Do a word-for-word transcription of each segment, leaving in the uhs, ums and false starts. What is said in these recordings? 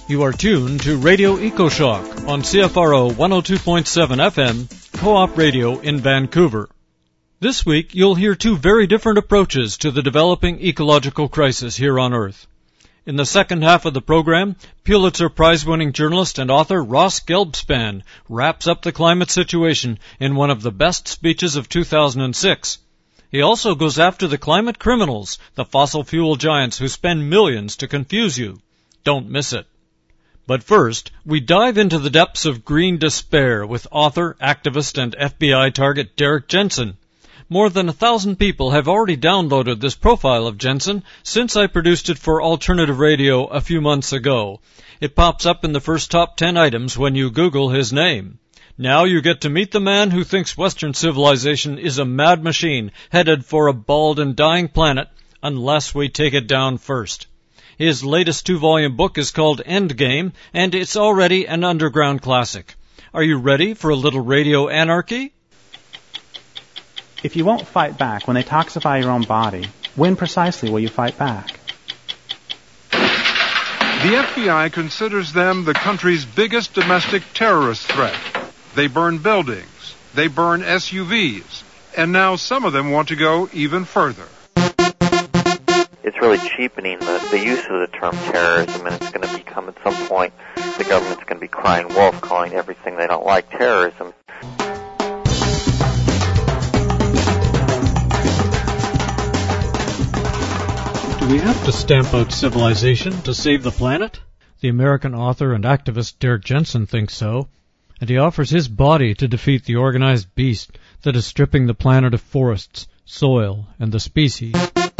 You are tuned to Radio EcoShock on C F R O one oh two point seven F M, Co-op Radio in Vancouver. This week, you'll hear two very different approaches to the developing ecological crisis here on Earth. In the second half of the program, Pulitzer Prize-winning journalist and author Ross Gelbspan wraps up the climate situation in one of the best speeches of two thousand six. He also goes after the climate criminals, the fossil fuel giants who spend millions to confuse you. Don't miss it. But first, we dive into the depths of green despair with author, activist, and F B I target Derrick Jensen. More than a thousand people have already downloaded this profile of Jensen since I produced it for Alternative Radio a few months ago. It pops up in the first top ten items when you Google his name. Now you get to meet the man who thinks Western civilization is a mad machine headed for a bald and dying planet unless we take it down first. His latest two-volume book is called Endgame, and it's already an underground classic. Are you ready for a little radio anarchy? If you won't fight back when they toxify your own body, when precisely will you fight back? The F B I considers them the country's biggest domestic terrorist threat. They burn buildings, they burn S U Vs, and now some of them want to go even further. It's really cheapening the, the use of the term terrorism, and it's going to become, at some point, the government's going to be crying wolf, calling everything they don't like terrorism. Do we have to stamp out civilization to save the planet? The American author and activist Derrick Jensen thinks so, and he offers his body to defeat the organized beast that is stripping the planet of forests, soil, and the species.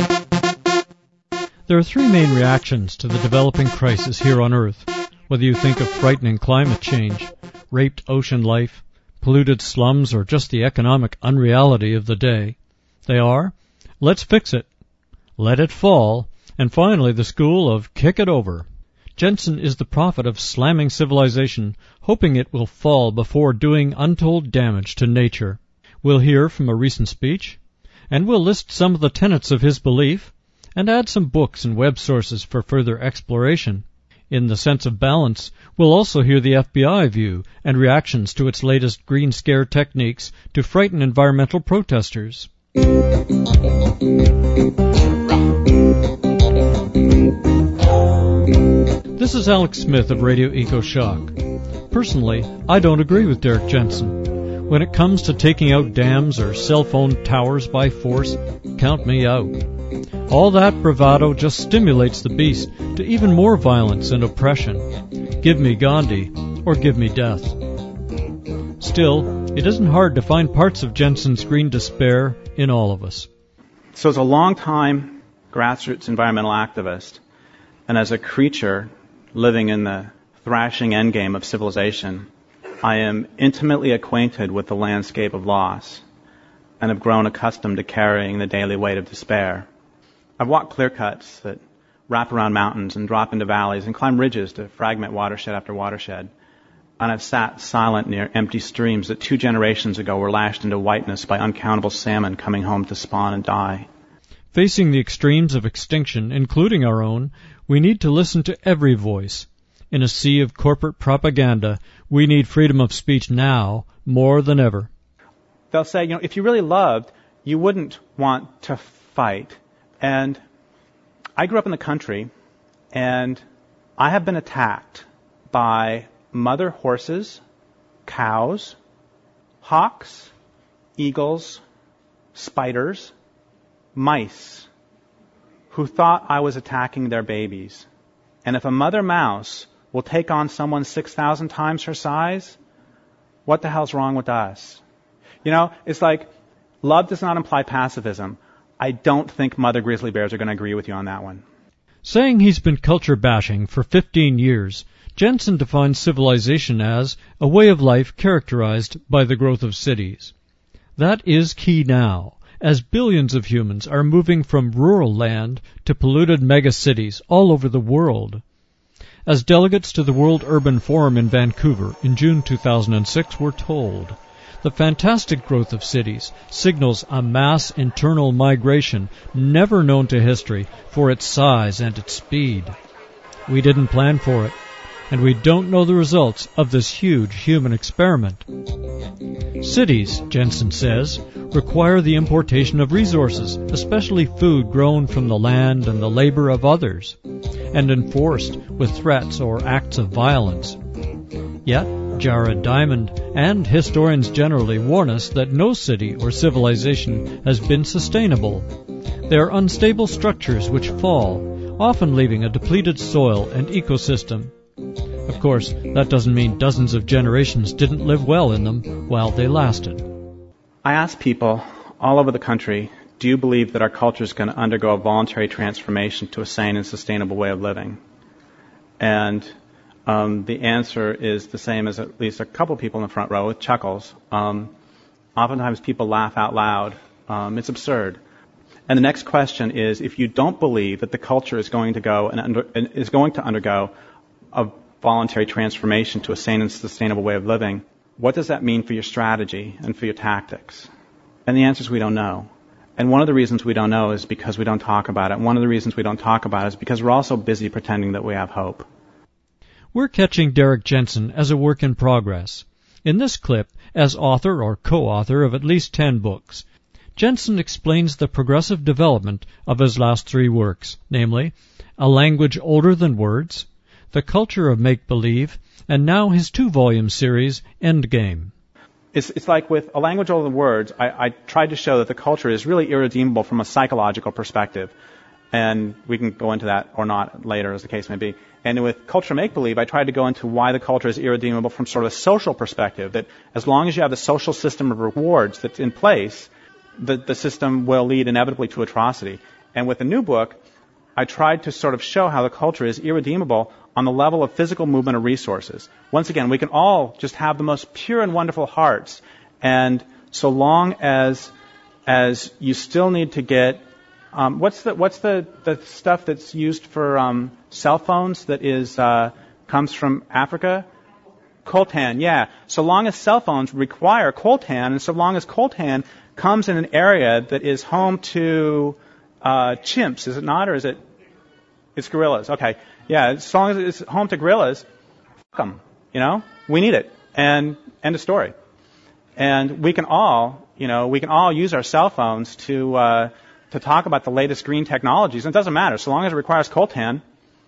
There are three main reactions to the developing crisis here on Earth, whether you think of frightening climate change, raped ocean life, polluted slums, or just the economic unreality of the day. They are, let's fix it, let it fall, and finally the school of kick it over. Jensen is the prophet of slamming civilization, hoping it will fall before doing untold damage to nature. We'll hear from a recent speech, and we'll list some of the tenets of his belief, and add some books and web sources for further exploration. In the sense of balance, we'll also hear the F B I view and reactions to its latest green scare techniques to frighten environmental protesters. This is Alex Smith of Radio EcoShock. Personally, I don't agree with Derrick Jensen. When it comes to taking out dams or cell phone towers by force, count me out. All that bravado just stimulates the beast to even more violence and oppression. Give me Gandhi, or give me death. Still, it isn't hard to find parts of Jensen's green despair in all of us. So as a long-time grassroots environmental activist, and as a creature living in the thrashing endgame of civilization, I am intimately acquainted with the landscape of loss, and have grown accustomed to carrying the daily weight of despair. I've walked clear cuts that wrap around mountains and drop into valleys and climb ridges to fragment watershed after watershed. And I've sat silent near empty streams that two generations ago were lashed into whiteness by uncountable salmon coming home to spawn and die. Facing the extremes of extinction, including our own, we need to listen to every voice. In a sea of corporate propaganda, we need freedom of speech now more than ever. They'll say, you know, if you really loved, you wouldn't want to fight. And I grew up in the country, and I have been attacked by mother horses, cows, hawks, eagles, spiders, mice, who thought I was attacking their babies. And if a mother mouse will take on someone six thousand times her size, what the hell's wrong with us? You know, it's like, love does not imply pacifism. I don't think mother grizzly bears are going to agree with you on that one. Saying he's been culture bashing for fifteen years, Jensen defines civilization as a way of life characterized by the growth of cities. That is key now, as billions of humans are moving from rural land to polluted megacities all over the world. As delegates to the World Urban Forum in Vancouver in June two thousand six were told, the fantastic growth of cities signals a mass internal migration never known to history for its size and its speed. We didn't plan for it. and we don't know the results of this huge human experiment. Cities, Jensen says, require the importation of resources, especially food grown from the land and the labor of others, and enforced with threats or acts of violence. Yet, Jared Diamond and historians generally warn us that no city or civilization has been sustainable. They are unstable structures which fall, often leaving a depleted soil and ecosystem. Of course, that doesn't mean dozens of generations didn't live well in them while they lasted. I ask people all over the country, do you believe that our culture is going to undergo a voluntary transformation to a sane and sustainable way of living? And um, the answer is the same as at least a couple people in the front row with chuckles. Um, oftentimes people laugh out loud. Um, it's absurd. And the next question is, if you don't believe that the culture is going to go and under, is going to undergo a voluntary transformation to a sane and sustainable way of living, what does that mean for your strategy and for your tactics? And the answer is we don't know. And one of the reasons we don't know is because we don't talk about it. And one of the reasons we don't talk about it is because we're also busy pretending that we have hope. We're catching Derrick Jensen as a work in progress. In this clip, as author or co-author of at least ten books, Jensen explains the progressive development of his last three works, namely, A Language Older Than Words, The Culture of Make-Believe, and now his two-volume series, Endgame. It's, it's like with A Language Older Than Words, I, I tried to show that the culture is really irredeemable from a psychological perspective. And we can go into that or not later, as the case may be. And with Culture Make-Believe, I tried to go into why the culture is irredeemable from sort of a social perspective, that as long as you have the social system of rewards that's in place, the, the system will lead inevitably to atrocity. And with the new book, I tried to sort of show how the culture is irredeemable on the level of physical movement of resources. Once again, we can all just have the most pure and wonderful hearts, and so long as as you still need to get um, what's the what's the, the stuff that's used for um, cell phones that is uh, comes from Africa? Coltan, yeah. So long as cell phones require coltan, and so long as coltan comes in an area that is home to uh, chimps, is it not, or is it? It's gorillas. Okay. Yeah, as long as it's home to gorillas, fuck them. You know, we need it. And end of story. And we can all, you know, we can all use our cell phones to uh, to talk about the latest green technologies. And it doesn't matter. So long as it requires coltan,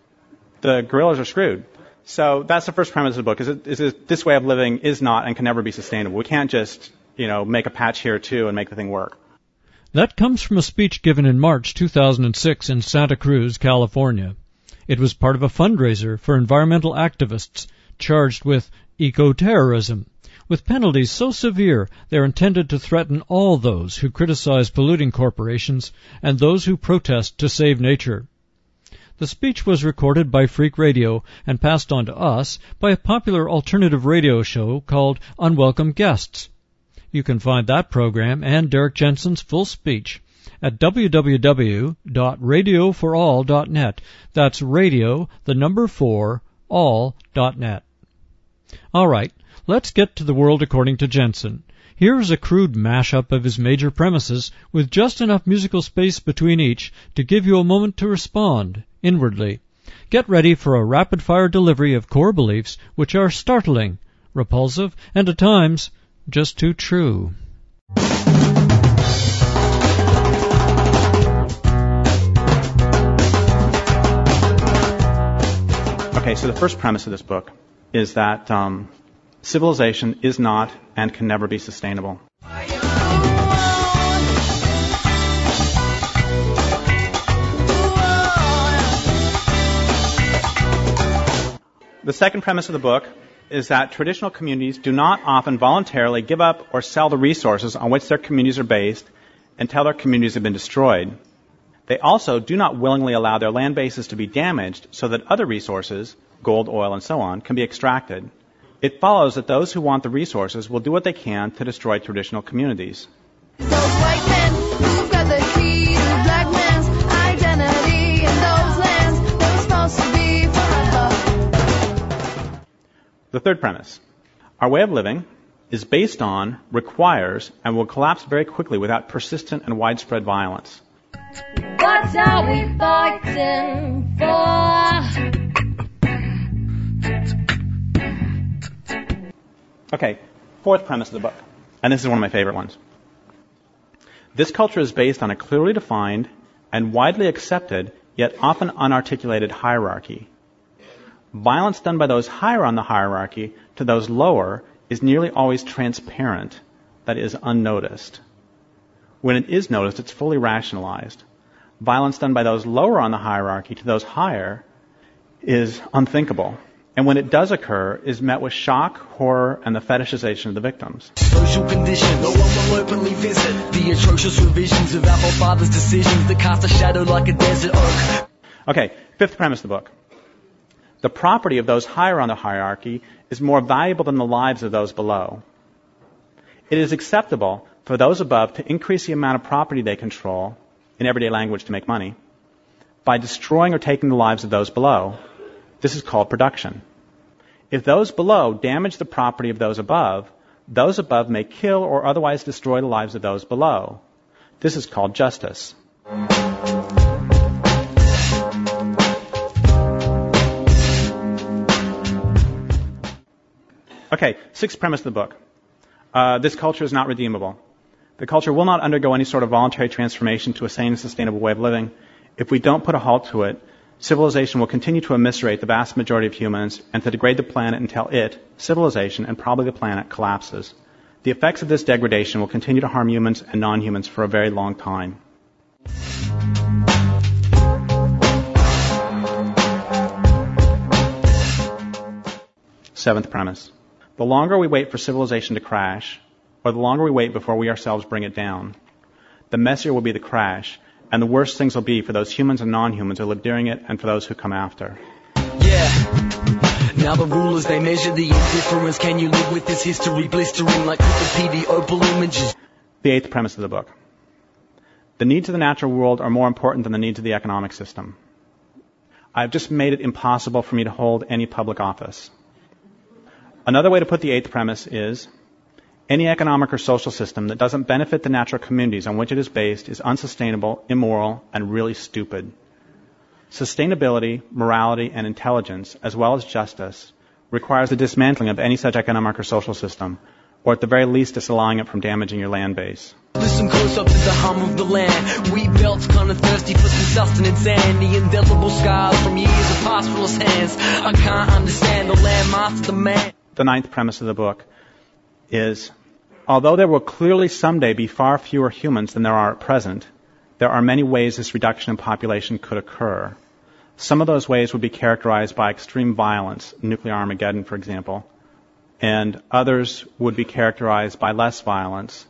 the gorillas are screwed. So that's the first premise of the book, is, it, is it, this way of living is not and can never be sustainable. We can't just, you know, make a patch here, too, and make the thing work. That comes from a speech given in March two thousand six in Santa Cruz, California. It was part of a fundraiser for environmental activists charged with eco-terrorism, with penalties so severe they're intended to threaten all those who criticize polluting corporations and those who protest to save nature. The speech was recorded by Freak Radio and passed on to us by a popular alternative radio show called Unwelcome Guests. You can find that program and Derrick Jensen's full speech at w w w dot radio for all dot net. That's radio, the number four, all dot net. All right, let's get to the world according to Jensen. Here is a crude mashup of his major premises with just enough musical space between each to give you a moment to respond inwardly. Get ready for a rapid-fire delivery of core beliefs which are startling, repulsive, and at times just too true. Okay, so the first premise of this book is that um, civilization is not and can never be sustainable. The second premise of the book is that traditional communities do not often voluntarily give up or sell the resources on which their communities are based until their communities have been destroyed. They also do not willingly allow their land bases to be damaged so that other resources, gold, oil, and so on, can be extracted. It follows that those who want the resources will do what they can to destroy traditional communities. Those white men who've got the key to black man's identity in those lands that were supposed to be forever. The third premise. Our way of living is based on, requires, and will collapse very quickly without persistent and widespread violence. What are we fighting for? Okay, fourth premise of the book, and this is one of my favorite ones. This culture is based on a clearly defined and widely accepted, yet often unarticulated hierarchy. Violence done by those higher on the hierarchy to those lower is nearly always transparent, that is, unnoticed. When it is noticed, it's fully rationalized. Violence done by those lower on the hierarchy to those higher is unthinkable. And when it does occur, is met with shock, horror, and the fetishization of the victims. Social conditions, no one will openly visit the atrocious revisions of our forefathers' decisions that cast a shadow like a desert oak. Okay, fifth premise of the book. The property of those higher on the hierarchy is more valuable than the lives of those below. It is acceptable for those above to increase the amount of property they control, in everyday language to make money, by destroying or taking the lives of those below. This is called production. If those below damage the property of those above, those above may kill or otherwise destroy the lives of those below. This is called justice. Okay, sixth premise of the book. Uh, this culture is not redeemable. The culture will not undergo any sort of voluntary transformation to a sane and sustainable way of living. If we don't put a halt to it, civilization will continue to eviscerate the vast majority of humans and to degrade the planet until it, civilization, and probably the planet, collapses. The effects of this degradation will continue to harm humans and non-humans for a very long time. Seventh premise. The longer we wait for civilization to crash, or the longer we wait before we ourselves bring it down, the messier will be the crash, and the worse things will be for those humans and non-humans who live during it and for those who come after. Yeah. Now the rulers, they measure the indifference. Can you live with this history blistering like Wikipedia opal images? The eighth premise of the book. The needs of the natural world are more important than the needs of the economic system. I've just made it impossible for me to hold any public office. Another way to put the eighth premise is, any economic or social system that doesn't benefit the natural communities on which it is based is unsustainable, immoral, and really stupid. Sustainability, morality, and intelligence, as well as justice, requires the dismantling of any such economic or social system, or at the very least disallowing it from damaging your land base. Listen close up to the hum of the land. Wheat belts kinda thirsty for some sustenance, and the indelible scars from years of pastoralist hands. I can't understand the landmaster man. The ninth premise of the book is, although there will clearly someday be far fewer humans than there are at present, there are many ways this reduction in population could occur. Some of those ways would be characterized by extreme violence, nuclear Armageddon, for example, and others would be characterized by less violence.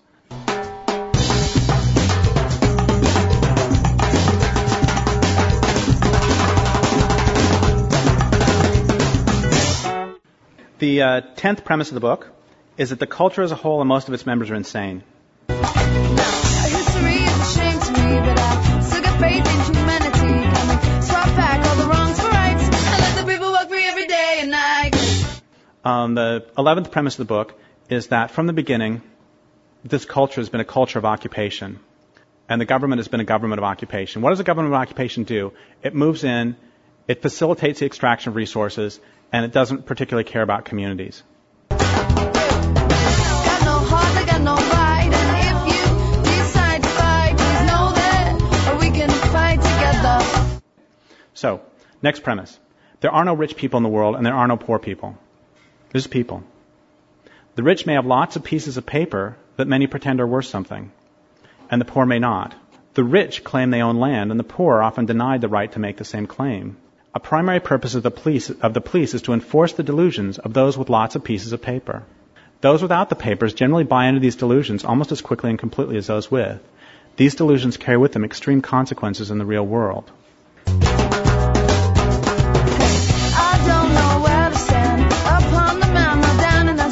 The uh, tenth premise of the book is that the culture as a whole and most of its members are insane. History is a shame to me, but I still got faith in humanity. Can we swap back all the wrongs for rights and let the people work free every day and night? Um, the eleventh premise of the book is that from the beginning, this culture has been a culture of occupation, and the government has been a government of occupation. What does a government of occupation do? It moves in, it facilitates the extraction of resources, and it doesn't particularly care about communities. Got no heart, I got no right, and if you decide to fight, please know that we can fight together. So, next premise. There are no rich people in the world, and there are no poor people. There's people. The rich may have lots of pieces of paper that many pretend are worth something, and the poor may not. The rich claim they own land, and the poor are often denied the right to make the same claim. A primary purpose of the police of the police is to enforce the delusions of those with lots of pieces of paper. Those without the papers generally buy into these delusions almost as quickly and completely as those with. These delusions carry with them extreme consequences in the real world. I don't know where to stand, upon the mountain or down in the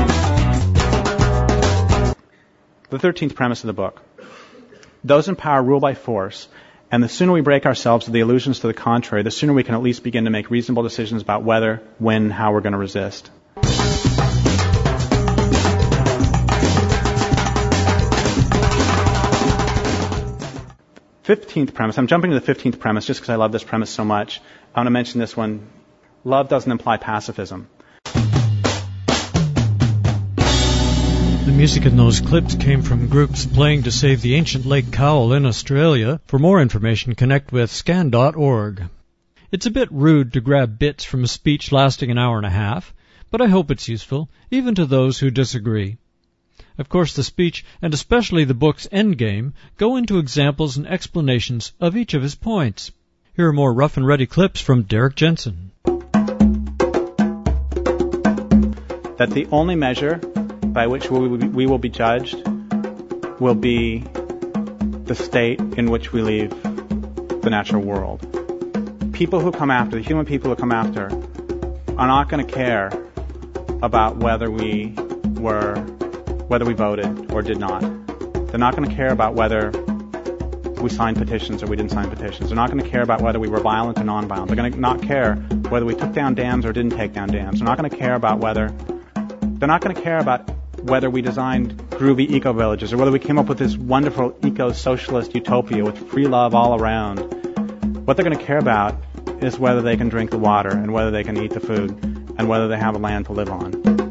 sand. The thirteenth premise of the book. Those in power rule by force, and the sooner we break ourselves of the illusions to the contrary, the sooner we can at least begin to make reasonable decisions about whether, when, how we're going to resist. Fifteenth premise. I'm jumping to the fifteenth premise just because I love this premise so much. I want to mention this one. Love doesn't imply pacifism. The music in those clips came from groups playing to save the ancient Lake Cowal in Australia. For more information, connect with scan dot org. It's a bit rude to grab bits from a speech lasting an hour and a half, but I hope it's useful, even to those who disagree. Of course, the speech, and especially the book's endgame, go into examples and explanations of each of his points. Here are more rough and ready clips from Derek Jensen. That the only measure by which we, we will be judged will be the state in which we leave the natural world. People who come after, the human people who come after, are not going to care about whether we were, whether we voted or did not. They're not going to care about whether we signed petitions or we didn't sign petitions. They're not going to care about whether we were violent or non-violent. They're going to not care whether we took down dams or didn't take down dams. They're not going to care about whether, they're not going to care about whether we designed groovy eco-villages or whether we came up with this wonderful eco-socialist utopia with free love all around. What they're going to care about is whether they can drink the water and whether they can eat the food and whether they have a land to live on.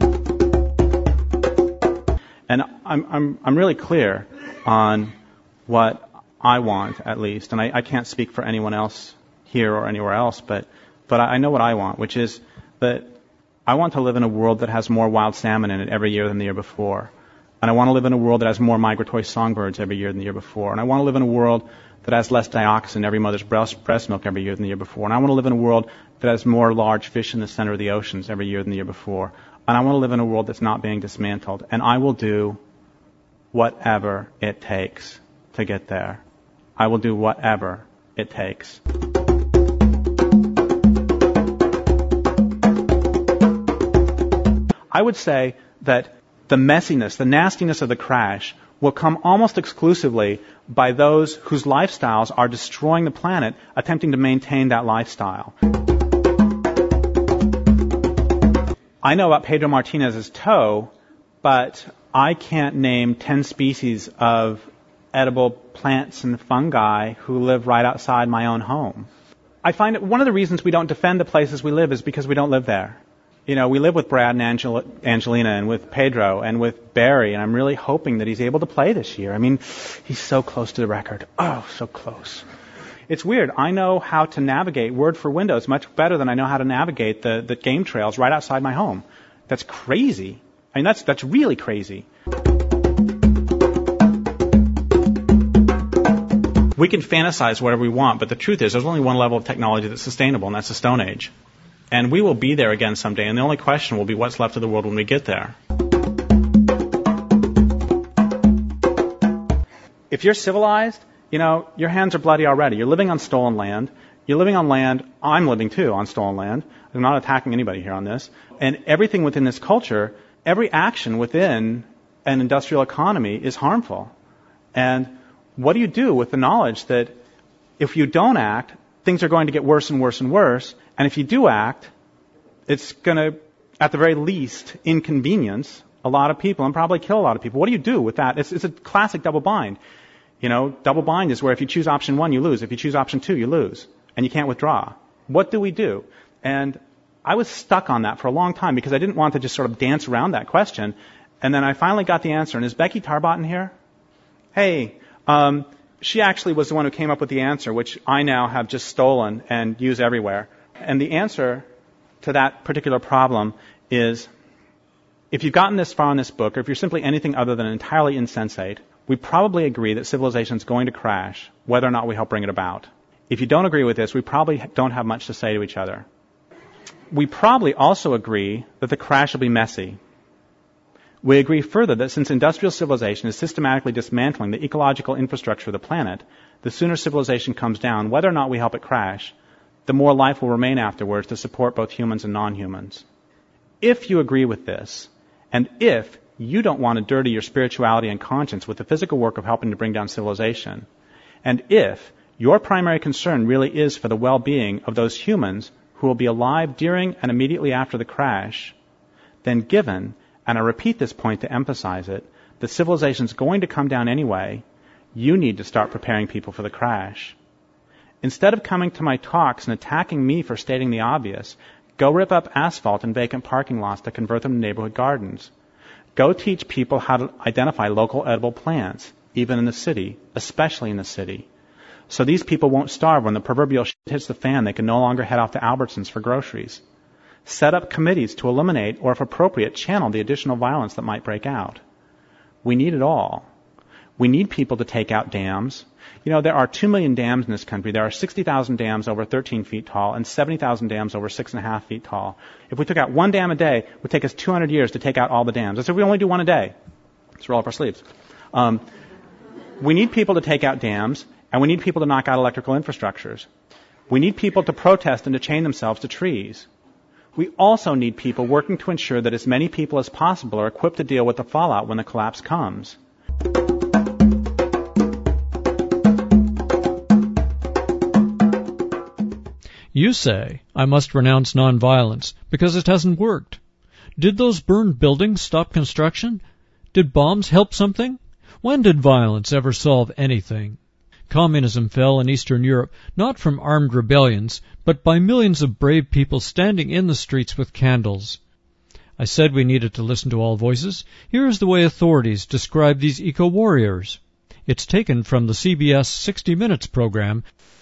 And I'm, I'm, I'm really clear on what I want, at least, and I, I can't speak for anyone else here or anywhere else, but, but I know what I want, which is that I want to live in a world that has more wild salmon in it every year than the year before. And I want to live in a world that has more migratory songbirds every year than the year before. And I want to live in a world that has less dioxin in every mother's breast, breast milk every year than the year before. And I want to live in a world that has more large fish in the center of the oceans every year than the year before. And I want to live in a world that's not being dismantled. And I will do whatever it takes to get there. I will do whatever it takes. I would say that the messiness, the nastiness of the crash will come almost exclusively by those whose lifestyles are destroying the planet, attempting to maintain that lifestyle. I know about Pedro Martinez's toe, but I can't name ten species of edible plants and fungi who live right outside my own home. I find that one of the reasons we don't defend the places we live is because we don't live there. You know, we live with Brad and Angel- Angelina and with Pedro and with Barry, and I'm really hoping that he's able to play this year. I mean, he's so close to the record. Oh, so close. It's weird. I know how to navigate Word for Windows much better than I know how to navigate the, the game trails right outside my home. That's crazy. I mean, that's that's really crazy. We can fantasize whatever we want, but the truth is there's only one level of technology that's sustainable, and that's the Stone Age. And we will be there again someday, and the only question will be what's left of the world when we get there. If you're civilized, you know, your hands are bloody already. You're living on stolen land. You're living on land, I'm living too on stolen land. I'm not attacking anybody here on this. And everything within this culture, every action within an industrial economy is harmful. And what do you do with the knowledge that if you don't act, things are going to get worse and worse and worse, and if you do act, it's going to, at the very least, inconvenience a lot of people and probably kill a lot of people. What do you do with that? It's, it's a classic double bind. You know, double bind is where if you choose option one, you lose. If you choose option two, you lose. And you can't withdraw. What do we do? And I was stuck on that for a long time because I didn't want to just sort of dance around that question. And then I finally got the answer. And is Becky Tarbotten here? Hey, um, she actually was the one who came up with the answer, which I now have just stolen and use everywhere. And the answer to that particular problem is, if you've gotten this far in this book, or if you're simply anything other than entirely insensate, we probably agree that civilization is going to crash, whether or not we help bring it about. If you don't agree with this, we probably don't have much to say to each other. We probably also agree that the crash will be messy. We agree further that since industrial civilization is systematically dismantling the ecological infrastructure of the planet, the sooner civilization comes down, whether or not we help it crash, the more life will remain afterwards to support both humans and non-humans. If you agree with this, and if you don't want to dirty your spirituality and conscience with the physical work of helping to bring down civilization, and if your primary concern really is for the well-being of those humans who will be alive during and immediately after the crash, then given, and I repeat this point to emphasize it, that civilization is going to come down anyway, you need to start preparing people for the crash. Instead of coming to my talks and attacking me for stating the obvious, go rip up asphalt and vacant parking lots to convert them to neighborhood gardens. Go teach people how to identify local edible plants, even in the city, especially in the city. So these people won't starve when the proverbial shit hits the fan. They can no longer head off to Albertsons for groceries. Set up committees to eliminate, or if appropriate, channel the additional violence that might break out. We need it all. We need people to take out dams. You know, there are two million dams in this country. There are sixty thousand dams over thirteen feet tall and seventy thousand dams over six point five feet tall. If we took out one dam a day, it would take us two hundred years to take out all the dams. That's if we only do one a day. Let's roll up our sleeves. Um, we need people to take out dams, and we need people to knock out electrical infrastructures. We need people to protest and to chain themselves to trees. We also need people working to ensure that as many people as possible are equipped to deal with the fallout when the collapse comes. You say, I must renounce nonviolence because it hasn't worked. Did those burned buildings stop construction? Did bombs help something? When did violence ever solve anything? Communism fell in Eastern Europe not from armed rebellions, but by millions of brave people standing in the streets with candles. I said we needed to listen to all voices. Here is the way authorities describe these eco-warriors. It's taken from the C B S sixty minutes program.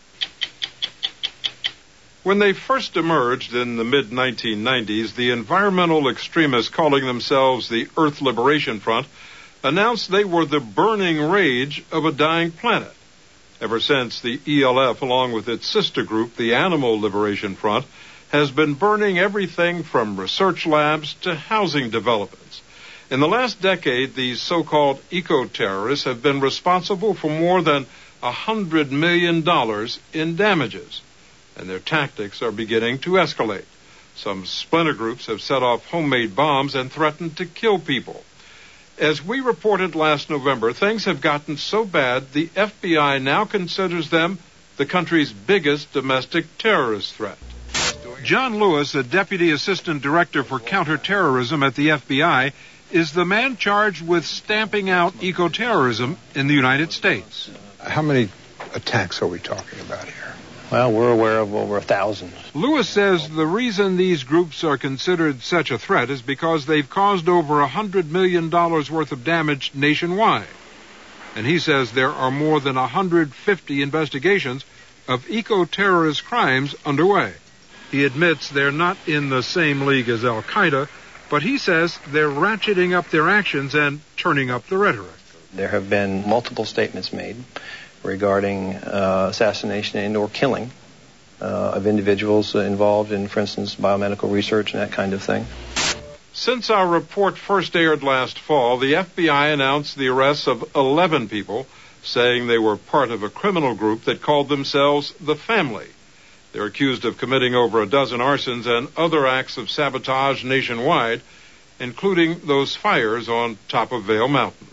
When they first emerged in the mid nineteen nineties, the environmental extremists calling themselves the Earth Liberation Front announced they were the burning rage of a dying planet. Ever since, the E L F, along with its sister group, the Animal Liberation Front, has been burning everything from research labs to housing developments. In the last decade, these so-called eco-terrorists have been responsible for more than one hundred million dollars in damages, and their tactics are beginning to escalate. Some splinter groups have set off homemade bombs and threatened to kill people. As we reported last November, things have gotten so bad the F B I now considers them the country's biggest domestic terrorist threat. John Lewis, a Deputy Assistant Director for Counterterrorism at the F B I, is the man charged with stamping out eco-terrorism in the United States. How many attacks are we talking about here? Well, we're aware of over a thousand. Lewis says the reason these groups are considered such a threat is because they've caused over one hundred million dollars worth of damage nationwide. And he says there are more than one hundred fifty investigations of eco-terrorist crimes underway. He admits they're not in the same league as Al-Qaeda, but he says they're ratcheting up their actions and turning up the rhetoric. There have been multiple statements made regarding uh, assassination and or killing uh, of individuals uh, involved in, for instance, biomedical research and that kind of thing. Since our report first aired last fall, the F B I announced the arrests of eleven people, saying they were part of a criminal group that called themselves The Family. They're accused of committing over a dozen arsons and other acts of sabotage nationwide, including those fires on top of Vail Mountain.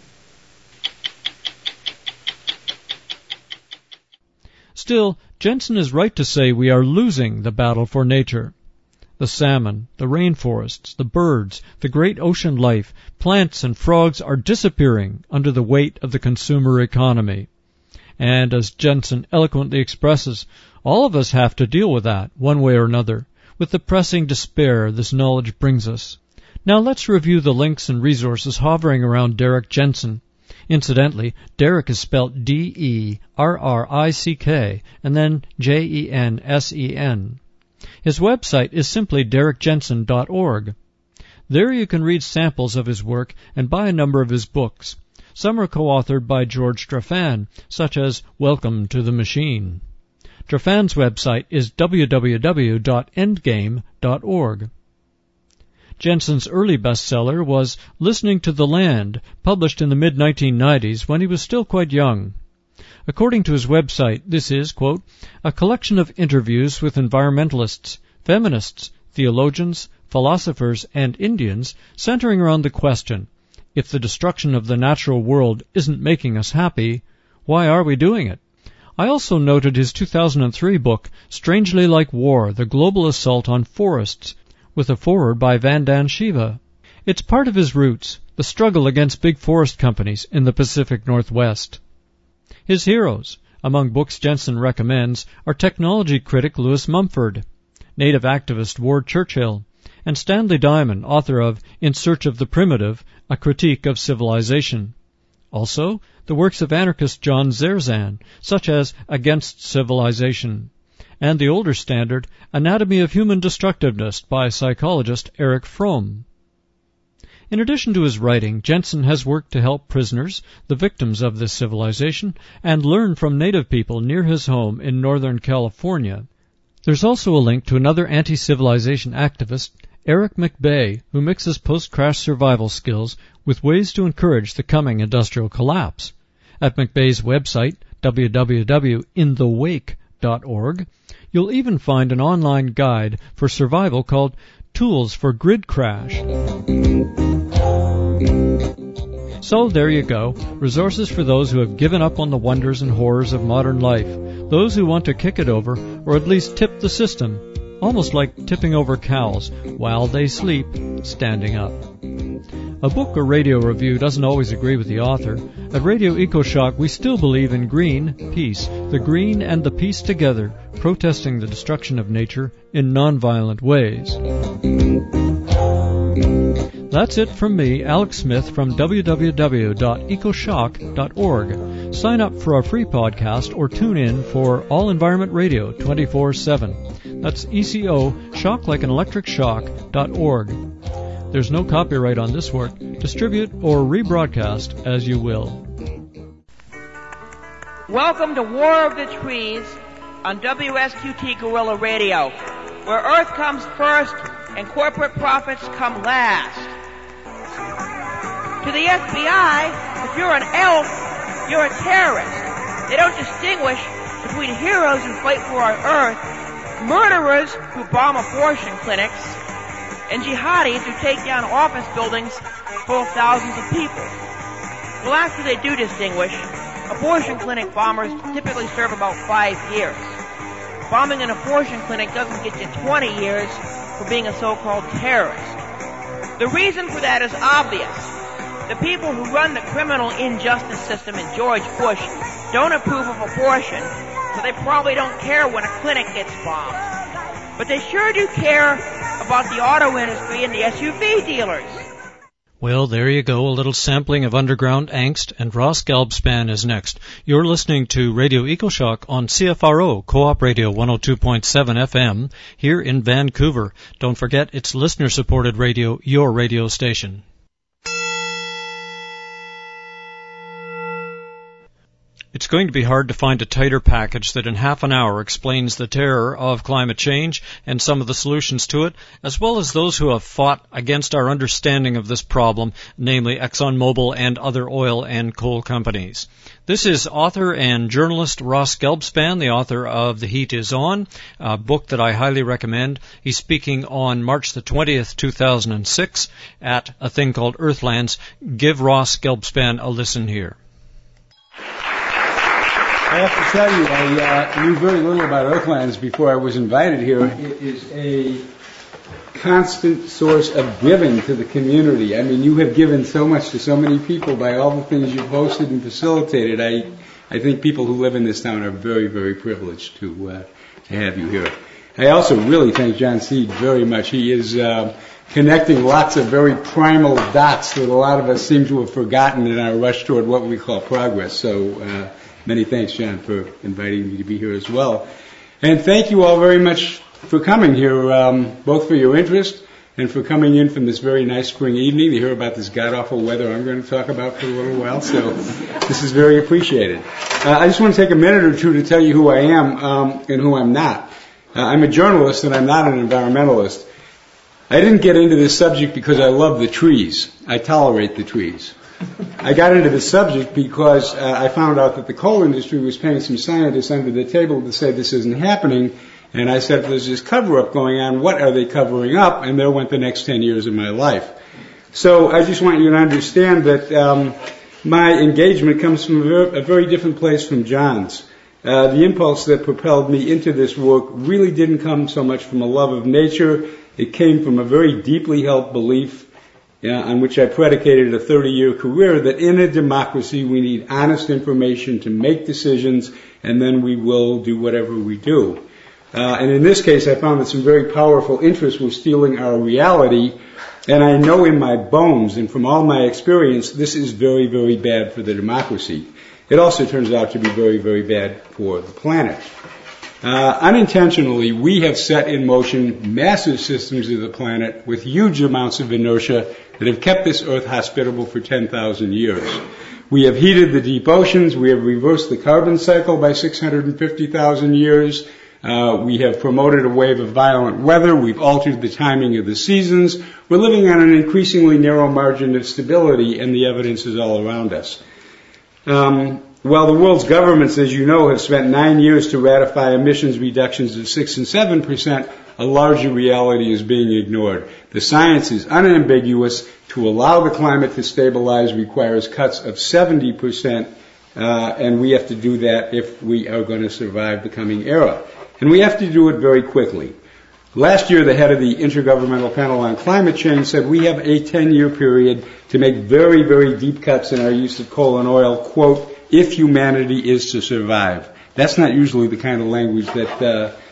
Still, Jensen is right to say we are losing the battle for nature. The salmon, the rainforests, the birds, the great ocean life, plants and frogs are disappearing under the weight of the consumer economy. And as Jensen eloquently expresses, all of us have to deal with that, one way or another, with the pressing despair this knowledge brings us. Now let's review the links and resources hovering around Derrick Jensen. Incidentally, Derrick is spelt D E R R I C K and then J E N S E N. His website is simply derrick jensen dot org. There you can read samples of his work and buy a number of his books. Some are co-authored by George Strafan, such as Welcome to the Machine. Strafan's website is w w w dot endgame dot org. Jensen's early bestseller was Listening to the Land, published in the mid nineteen nineties when he was still quite young. According to his website, this is, quote, a collection of interviews with environmentalists, feminists, theologians, philosophers, and Indians centering around the question, if the destruction of the natural world isn't making us happy, why are we doing it? I also noted his two thousand three book, Strangely Like War, The Global Assault on Forests, with a foreword by Vandana Shiva. It's part of his roots, the struggle against big forest companies in the Pacific Northwest. His heroes, among books Jensen recommends, are technology critic Lewis Mumford, native activist Ward Churchill, and Stanley Diamond, author of In Search of the Primitive, A Critique of Civilization. Also, the works of anarchist John Zerzan, such as Against Civilization, and the older standard, Anatomy of Human Destructiveness by psychologist Erich Fromm. In addition to his writing, Jensen has worked to help prisoners, the victims of this civilization, and learn from native people near his home in Northern California. There's also a link to another anti-civilization activist, Eric McBay, who mixes post-crash survival skills with ways to encourage the coming industrial collapse. At McBay's website, w w w dot in the wake dot org, you'll even find an online guide for survival called Tools for Grid Crash. So there you go, resources for those who have given up on the wonders and horrors of modern life, those who want to kick it over, or at least tip the system, almost like tipping over cows while they sleep, standing up. A book or radio review doesn't always agree with the author. At Radio EcoShock, we still believe in green, peace, the green and the peace together, protesting the destruction of nature in nonviolent ways. That's it from me, Alex Smith, from w w w dot ecoshock dot org. Sign up for our free podcast or tune in for All Environment Radio twenty-four seven. That's E C O, shock like an electric shock, dot org. There's no copyright on this work. Distribute or rebroadcast as you will. Welcome to War of the Trees on W S Q T Guerrilla Radio, where Earth comes first and corporate profits come last. To the F B I, if you're an elf, you're a terrorist. They don't distinguish between heroes who fight for our Earth, murderers who bomb abortion clinics, and jihadis who take down office buildings full of thousands of people. Well, actually, they do distinguish. Abortion clinic bombers typically serve about five years. Bombing an abortion clinic doesn't get you twenty years for being a so-called terrorist. The reason for that is obvious. The people who run the criminal injustice system in George Bush don't approve of abortion, so they probably don't care when a clinic gets bombed. But they sure do care about the auto industry and the S U V dealers. Well, there you go, a little sampling of underground angst, and Ross Gelbspan is next. You're listening to Radio EcoShock on C F R O, Co-op Radio one oh two point seven F M, here in Vancouver. Don't forget, it's listener-supported radio, your radio station. It's going to be hard to find a tighter package that in half an hour explains the terror of climate change and some of the solutions to it, as well as those who have fought against our understanding of this problem, namely ExxonMobil and other oil and coal companies. This is author and journalist Ross Gelbspan, the author of The Heat Is On, a book that I highly recommend. He's speaking on March the twentieth, two thousand six at a thing called Earthlands. Give Ross Gelbspan a listen here. I have to tell you, I uh, knew very little about Earthlands before I was invited here. It is a constant source of giving to the community. I mean, you have given so much to so many people by all the things you've hosted and facilitated. I, I think people who live in this town are very, very privileged to, uh, to have you here. I also really thank John Seed very much. He is uh, connecting lots of very primal dots that a lot of us seem to have forgotten in our rush toward what we call progress. So, uh, many thanks, John, for inviting me to be here as well. And thank you all very much for coming here, um, both for your interest and for coming in from this very nice spring evening to hear about this god-awful weather I'm going to talk about for a little while. So this is very appreciated. Uh, I just want to take a minute or two to tell you who I am um, and who I'm not. Uh, I'm a journalist and I'm not an environmentalist. I didn't get into this subject because I love the trees. I tolerate the trees. I got into the subject because uh, I found out that the coal industry was paying some scientists under the table to say this isn't happening, and I said, there's this cover-up going on. What are they covering up? And there went the next ten years of my life. So I just want you to understand that um, my engagement comes from a very, a very different place from John's. Uh, the impulse that propelled me into this work really didn't come so much from a love of nature. It came from a very deeply held belief Yeah, on which I predicated a thirty-year career, that in a democracy we need honest information to make decisions, and then we will do whatever we do. Uh, and in this case, I found that some very powerful interests were stealing our reality. And I know in my bones and from all my experience, this is very, very bad for the democracy. It also turns out to be very, very bad for the planet. Uh, unintentionally, we have set in motion massive systems of the planet with huge amounts of inertia that have kept this Earth hospitable for ten thousand years. We have heated the deep oceans. We have reversed the carbon cycle by six hundred fifty thousand years. Uh, we have promoted a wave of violent weather. We've altered the timing of the seasons. We're living on an increasingly narrow margin of stability, and the evidence is all around us. Um, while the world's governments, as you know, have spent nine years to ratify emissions reductions of six and seven percent, a larger reality is being ignored. The science is unambiguous. To allow the climate to stabilize requires cuts of seventy percent, uh, and we have to do that if we are going to survive the coming era. And we have to do it very quickly. Last year, the head of the Intergovernmental Panel on Climate Change said we have a ten-year period to make very, very deep cuts in our use of coal and oil, quote, if humanity is to survive. That's not usually the kind of language that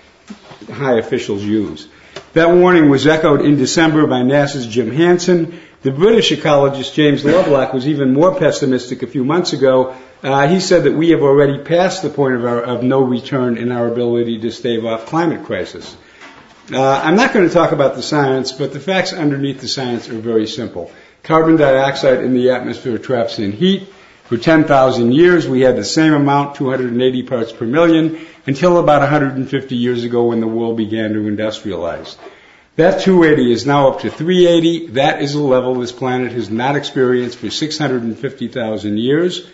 uh, high officials use. That warning was echoed in December by NASA's Jim Hansen. The British ecologist James Lovelock was even more pessimistic a few months ago. Uh, he said that we have already passed the point of, our, of no return in our ability to stave off climate crisis. Uh, I'm not going to talk about the science, but the facts underneath the science are very simple. Carbon dioxide in the atmosphere traps in heat. For ten thousand years, we had the same amount, two hundred eighty parts per million, until about one hundred fifty years ago when the world began to industrialize. That two hundred eighty is now up to three hundred eighty. That is a level this planet has not experienced for six hundred fifty thousand years.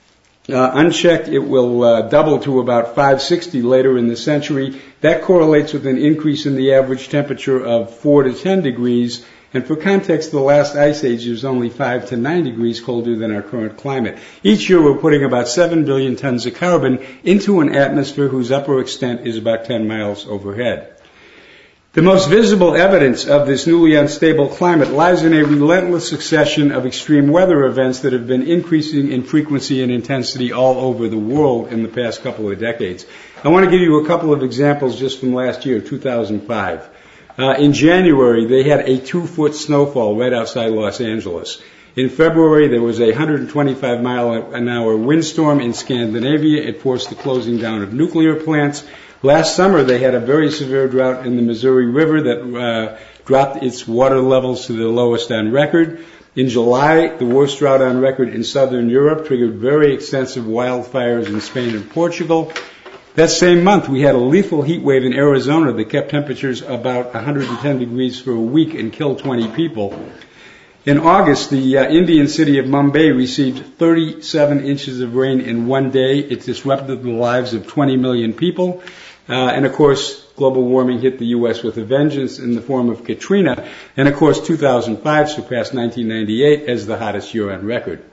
Uh, unchecked, it will uh, double to about five hundred sixty later in the century. That correlates with an increase in the average temperature of four to ten degrees. And for context, the last ice age was only five to nine degrees colder than our current climate. Each year, we're putting about seven billion tons of carbon into an atmosphere whose upper extent is about ten miles overhead. The most visible evidence of this newly unstable climate lies in a relentless succession of extreme weather events that have been increasing in frequency and intensity all over the world in the past couple of decades. I want to give you a couple of examples just from last year, two thousand five. Uh, in January, they had a two-foot snowfall right outside Los Angeles. In February, there was a one hundred twenty-five mile an hour windstorm in Scandinavia. It forced the closing down of nuclear plants. Last summer, they had a very severe drought in the Missouri River that uh, dropped its water levels to the lowest on record. In July, the worst drought on record in southern Europe triggered very extensive wildfires in Spain and Portugal. That same month, we had a lethal heat wave in Arizona that kept temperatures about one hundred ten degrees for a week and killed twenty people. In August, the uh, Indian city of Mumbai received thirty-seven inches of rain in one day. It disrupted the lives of twenty million people. Uh, and, of course, global warming hit the U S with a vengeance in the form of Katrina. And, of course, two thousand five surpassed nineteen ninety-eight as the hottest year on record.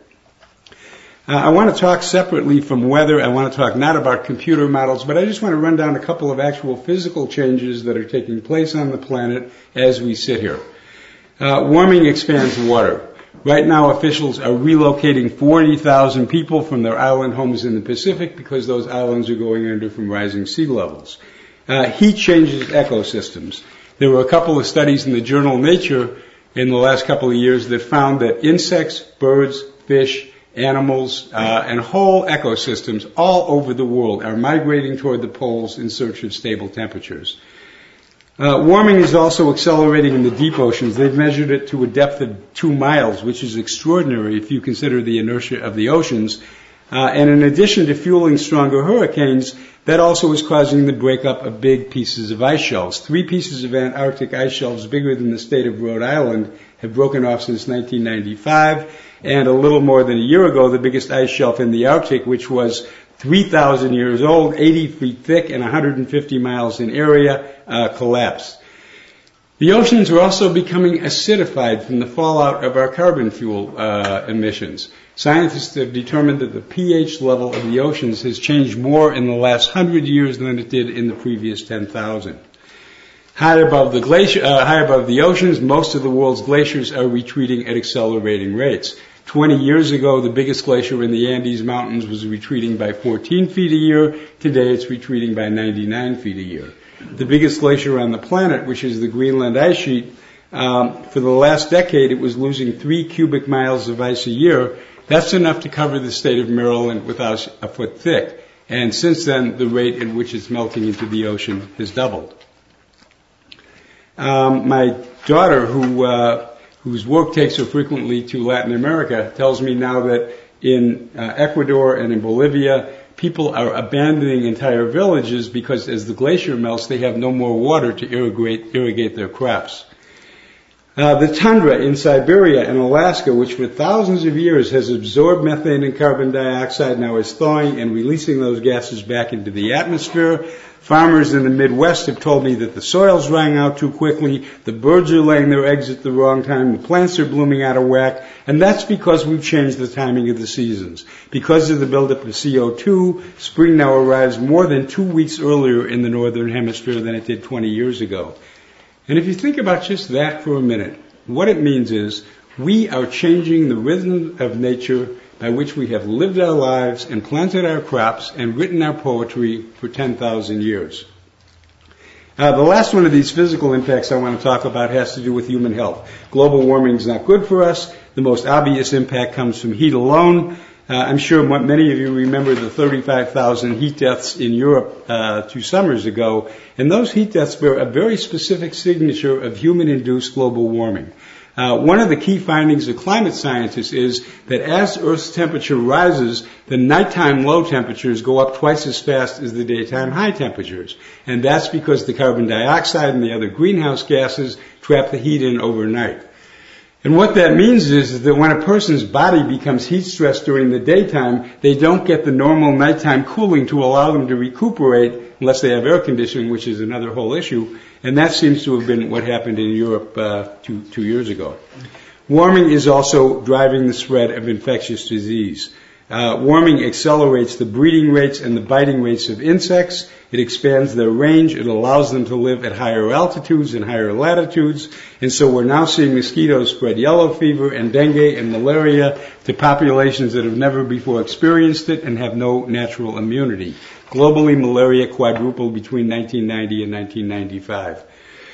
Uh, I want to talk separately from weather. I want to talk not about computer models, but I just want to run down a couple of actual physical changes that are taking place on the planet as we sit here. Uh, warming expands water. Right now, officials are relocating forty thousand people from their island homes in the Pacific because those islands are going under from rising sea levels. Uh, heat changes ecosystems. There were a couple of studies in the journal Nature in the last couple of years that found that insects, birds, fish, animals, uh, and whole ecosystems all over the world are migrating toward the poles in search of stable temperatures. Uh, warming is also accelerating in the deep oceans. They've measured it to a depth of two miles, which is extraordinary if you consider the inertia of the oceans. Uh, and in addition to fueling stronger hurricanes, that also is causing the breakup of big pieces of ice shelves. Three pieces of Antarctic ice shelves bigger than the state of Rhode Island have broken off since nineteen ninety-five. And a little more than a year ago, the biggest ice shelf in the Arctic, which was three thousand years old, eighty feet thick, and one hundred fifty miles in area, uh, collapsed. The oceans are also becoming acidified from the fallout of our carbon fuel uh, emissions. Scientists have determined that the pH level of the oceans has changed more in the last hundred years than it did in the previous ten thousand. High above the glacier, uh, high above the oceans, most of the world's glaciers are retreating at accelerating rates. Twenty years ago, the biggest glacier in the Andes Mountains was retreating by fourteen feet a year. Today, it's retreating by ninety-nine feet a year. the biggest glacier on the planet, which is the Greenland ice sheet, um, for the last decade it was losing three cubic miles of ice a year. That's enough to cover the state of Maryland without a foot thick. And since then, the rate at which it's melting into the ocean has doubled. Um, my daughter, who uh, whose work takes her frequently to Latin America, tells me now that in uh, Ecuador and in Bolivia, people are abandoning entire villages because as the glacier melts, they have no more water to irrigate, irrigate their crops. Uh, the tundra in Siberia and Alaska, which for thousands of years has absorbed methane and carbon dioxide, now is thawing and releasing those gases back into the atmosphere. Farmers in the Midwest have told me that the soil's drying out too quickly, the birds are laying their eggs at the wrong time, the plants are blooming out of whack, and that's because we've changed the timing of the seasons. Because of the buildup of C O two, spring now arrives more than two weeks earlier in the northern hemisphere than it did twenty years ago. And if you think about just that for a minute, what it means is we are changing the rhythm of nature by which we have lived our lives and planted our crops and written our poetry for ten thousand years. Uh, the last one of these physical impacts I want to talk about has to do with human health. Global warming is not good for us. The most obvious impact comes from heat alone. Uh, I'm sure many of you remember the thirty-five thousand heat deaths in Europe uh, two summers ago, and those heat deaths bear a very specific signature of human-induced global warming. Uh, one of the key findings of climate scientists is that as Earth's temperature rises, the nighttime low temperatures go up twice as fast as the daytime high temperatures. And that's because the carbon dioxide and the other greenhouse gases trap the heat in overnight. And what that means is, is that when a person's body becomes heat stressed during the daytime, they don't get the normal nighttime cooling to allow them to recuperate unless they have air conditioning, which is another whole issue. And that seems to have been what happened in Europe uh, two, two years ago. Warming is also driving the spread of infectious disease. Uh, warming accelerates the breeding rates and the biting rates of insects. It expands their range. It allows them to live at higher altitudes and higher latitudes. And so we're now seeing mosquitoes spread yellow fever and dengue and malaria to populations that have never before experienced it and have no natural immunity. Globally, malaria quadrupled between nineteen ninety and nineteen ninety-five.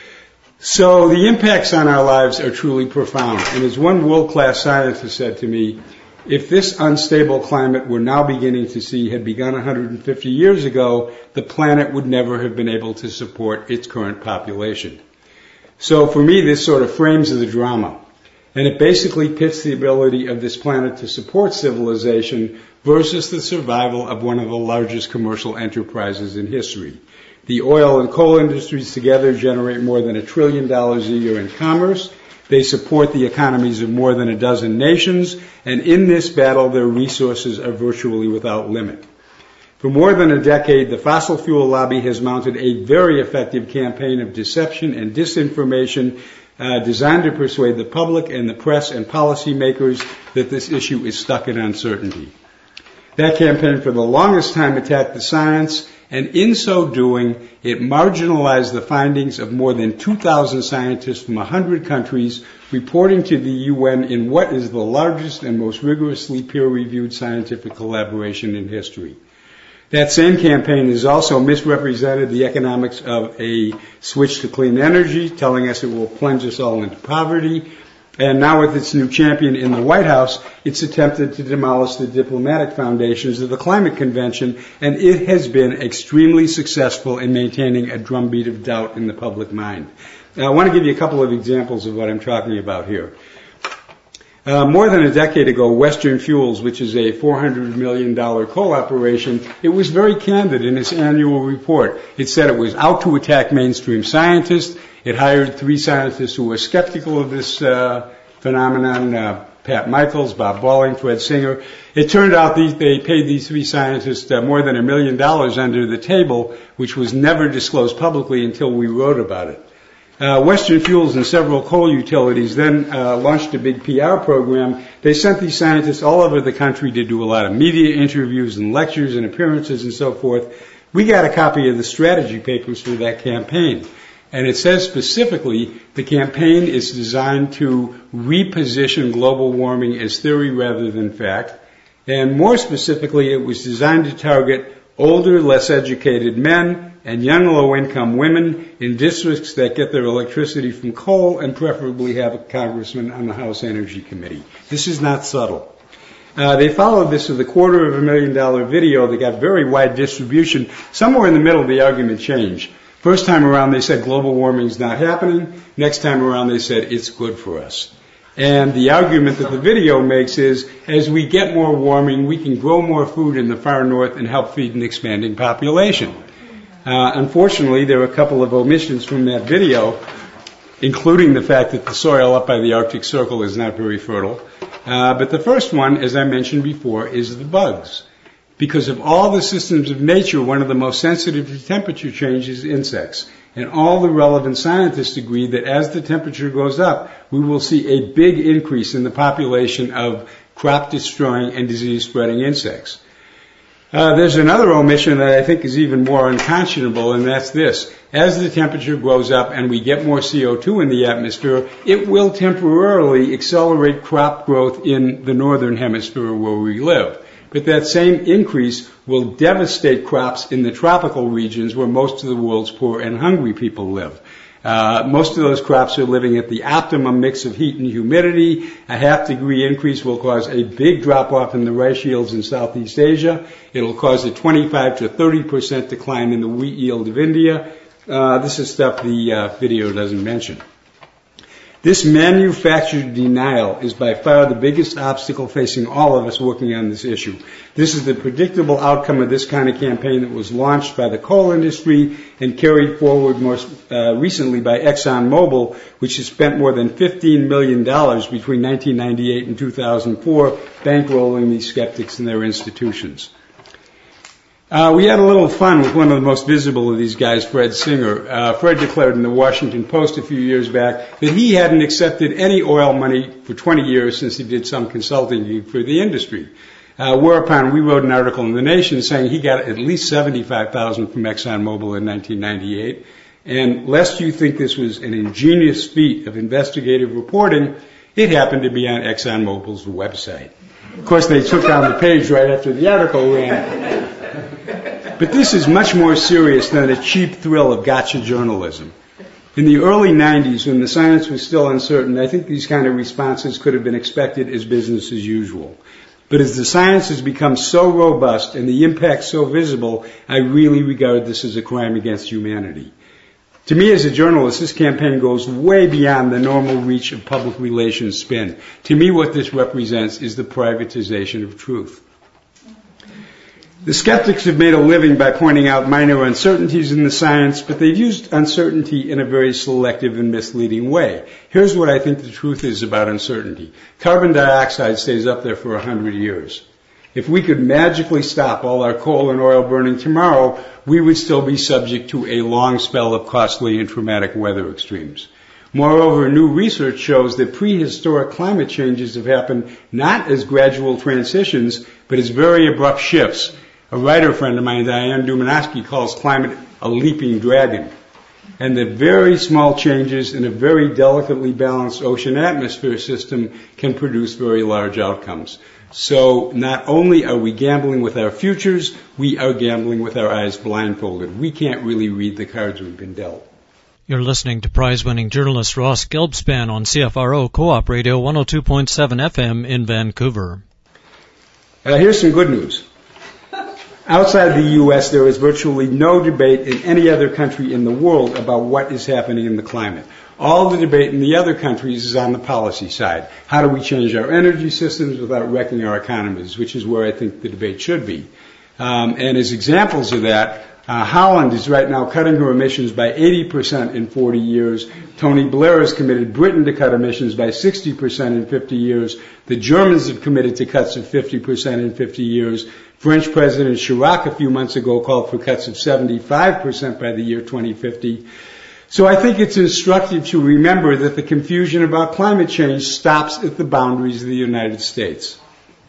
So the impacts on our lives are truly profound. And as one world-class scientist said to me, if this unstable climate we're now beginning to see had begun one hundred fifty years ago, the planet would never have been able to support its current population. So for me, this sort of frames the drama. And it basically pits the ability of this planet to support civilization versus the survival of one of the largest commercial enterprises in history. The oil and coal industries together generate more than a trillion dollars a year in commerce. They support the economies of more than a dozen nations, and in this battle, their resources are virtually without limit. For more than a decade, the fossil fuel lobby has mounted a very effective campaign of deception and disinformation uh, designed to persuade the public and the press and policymakers that this issue is stuck in uncertainty. That campaign for the longest time attacked the science, and in so doing, it marginalized the findings of more than two thousand scientists from one hundred countries reporting to the U N in what is the largest and most rigorously peer-reviewed scientific collaboration in history. That same campaign has also misrepresented the economics of a switch to clean energy, telling us it will plunge us all into poverty. And now with its new champion in the White House, it's attempted to demolish the diplomatic foundations of the Climate Convention, and it has been extremely successful in maintaining a drumbeat of doubt in the public mind. Now, I want to give you a couple of examples of what I'm talking about here. Uh, more than a decade ago, Western Fuels, which is a four hundred million dollars coal operation, it was very candid in its annual report. It said it was out to attack mainstream scientists. It hired three scientists who were skeptical of this uh, phenomenon, uh, Pat Michaels, Bob Balling, Fred Singer. It turned out these, they paid these three scientists uh, more than a million dollars under the table, which was never disclosed publicly until we wrote about it. Uh, Western Fuels and several coal utilities then uh, launched a big P R program. They sent these scientists all over the country to do a lot of media interviews and lectures and appearances and so forth. We got a copy of the strategy papers for that campaign. And it says specifically the campaign is designed to reposition global warming as theory rather than fact. And more specifically, it was designed to target older, less educated men and young low-income women in districts that get their electricity from coal and preferably have a congressman on the House Energy Committee. This is not subtle. Uh, they followed this with a quarter of a million dollar video that got very wide distribution. Somewhere in the middle, the argument changed. First time around, they said global warming is not happening. Next time around, they said it's good for us. And the argument that the video makes is, as we get more warming, we can grow more food in the far north and help feed an expanding population. Uh, unfortunately, there are a couple of omissions from that video, including the fact that the soil up by the Arctic Circle is not very fertile. Uh, but the first one, as I mentioned before, is the bugs. Because of all the systems of nature, one of the most sensitive to temperature change is insects. And all the relevant scientists agree that as the temperature goes up, we will see a big increase in the population of crop-destroying and disease-spreading insects. Uh, there's another omission that I think is even more unconscionable, and that's this. As the temperature goes up and we get more C O two in the atmosphere, it will temporarily accelerate crop growth in the northern hemisphere where we live. But that same increase will devastate crops in the tropical regions where most of the world's poor and hungry people live. Uh, most of those crops are living at the optimum mix of heat and humidity. A half degree increase will cause a big drop off in the rice yields in Southeast Asia. It will cause a twenty-five to thirty percent decline in the wheat yield of India. Uh, this is stuff the uh, video doesn't mention. This manufactured denial is by far the biggest obstacle facing all of us working on this issue. This is the predictable outcome of this kind of campaign that was launched by the coal industry and carried forward more uh, recently by ExxonMobil, which has spent more than fifteen million dollars between nineteen ninety-eight and two thousand four bankrolling these skeptics and their institutions. Uh, we had a little fun with one of the most visible of these guys, Fred Singer. Uh, Fred declared in the Washington Post a few years back that he hadn't accepted any oil money for twenty years since he did some consulting for the industry. Uh, whereupon we wrote an article in The Nation saying he got at least seventy-five thousand dollars from ExxonMobil in nineteen ninety-eight. And lest you think this was an ingenious feat of investigative reporting, it happened to be on ExxonMobil's website. Of course, they took down the page right after the article ran. But this is much more serious than a cheap thrill of gotcha journalism. In the early nineties, when the science was still uncertain, I think these kind of responses could have been expected as business as usual. But as the science has become so robust and the impact so visible, I really regard this as a crime against humanity. To me as a journalist, this campaign goes way beyond the normal reach of public relations spin. To me, what this represents is the privatization of truth. The skeptics have made a living by pointing out minor uncertainties in the science, but they've used uncertainty in a very selective and misleading way. Here's what I think the truth is about uncertainty. Carbon dioxide stays up there for a hundred years. If we could magically stop all our coal and oil burning tomorrow, we would still be subject to a long spell of costly and traumatic weather extremes. Moreover, new research shows that prehistoric climate changes have happened not as gradual transitions, but as very abrupt shifts. A writer friend of mine, Diane Dumanovsky, calls climate a leaping dragon. And the very small changes in a very delicately balanced ocean atmosphere system can produce very large outcomes. So not only are we gambling with our futures, we are gambling with our eyes blindfolded. We can't really read the cards we've been dealt. You're listening to prize-winning journalist Ross Gelbspan on C F R O Co-op Radio one oh two point seven F M in Vancouver. Uh, here's some good news. Outside the U S, there is virtually no debate in any other country in the world about what is happening in the climate. All the debate in the other countries is on the policy side. How do we change our energy systems without wrecking our economies, which is where I think the debate should be. Um, and as examples of that, uh, Holland is right now cutting her emissions by eighty percent in forty years. Tony Blair has committed Britain to cut emissions by sixty percent in fifty years. The Germans have committed to cuts of fifty percent in fifty years. French President Chirac a few months ago called for cuts of seventy-five percent by the year twenty fifty. So I think it's instructive to remember that the confusion about climate change stops at the boundaries of the United States.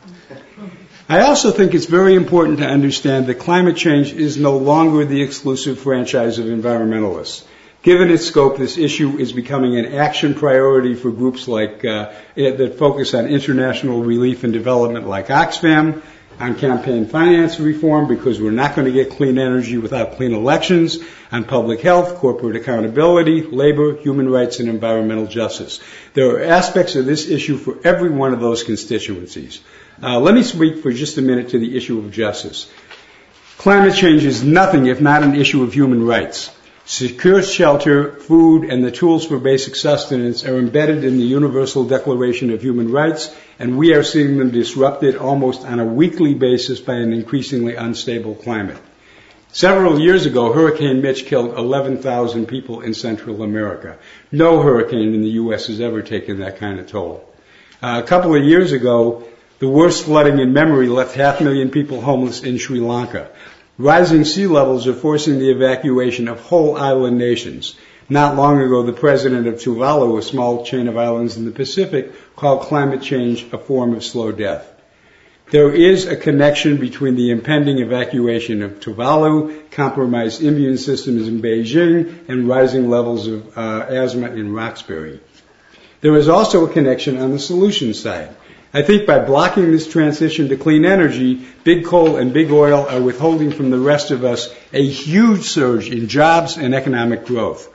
I also think it's very important to understand that climate change is no longer the exclusive franchise of environmentalists. Given its scope, this issue is becoming an action priority for groups like uh, that focus on international relief and development like Oxfam. on campaign finance reform because we're not going to get clean energy without clean elections, on public health, corporate accountability, labor, human rights, and environmental justice. There are aspects of this issue for every one of those constituencies. Uh, let me speak for just a minute to the issue of justice. Climate change is nothing if not an issue of human rights. Secure shelter, food, and the tools for basic sustenance are embedded in the Universal Declaration of Human Rights, and we are seeing them disrupted almost on a weekly basis by an increasingly unstable climate. Several years ago, Hurricane Mitch killed eleven thousand people in Central America. No hurricane in the U S has ever taken that kind of toll. Uh, a couple of years ago, the worst flooding in memory left half a million people homeless in Sri Lanka. Rising sea levels are forcing the evacuation of whole island nations. Not long ago, the president of Tuvalu, a small chain of islands in the Pacific, called climate change a form of slow death. There is a connection between the impending evacuation of Tuvalu, compromised immune systems in Beijing, and rising levels of uh, asthma in Roxbury. There is also a connection on the solution side. I think by blocking this transition to clean energy, big coal and big oil are withholding from the rest of us a huge surge in jobs and economic growth.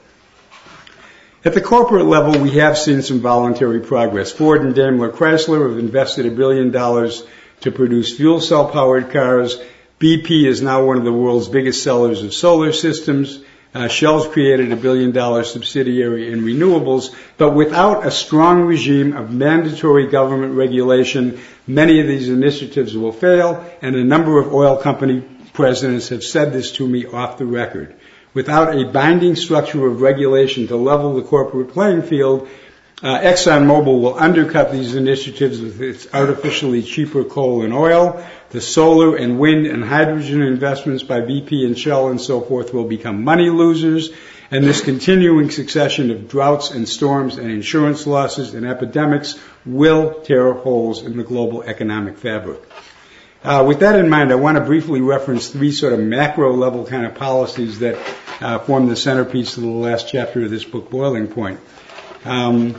At the corporate level, we have seen some voluntary progress. Ford and Daimler Chrysler have invested a billion dollars to produce fuel cell-powered cars. B P is now one of the world's biggest sellers of solar systems. Uh, Shell's created a billion-dollar subsidiary in renewables, but without a strong regime of mandatory government regulation, many of these initiatives will fail, and a number of oil company presidents have said this to me off the record. Without a binding structure of regulation to level the corporate playing field, uh, ExxonMobil will undercut these initiatives with its artificially cheaper coal and oil. The solar and wind and hydrogen investments by B P and Shell and so forth will become money losers, and this continuing succession of droughts and storms and insurance losses and epidemics will tear holes in the global economic fabric. Uh, with that in mind, I want to briefly reference three sort of macro-level kind of policies that uh, form the centerpiece of the last chapter of this book, Boiling Point. Um,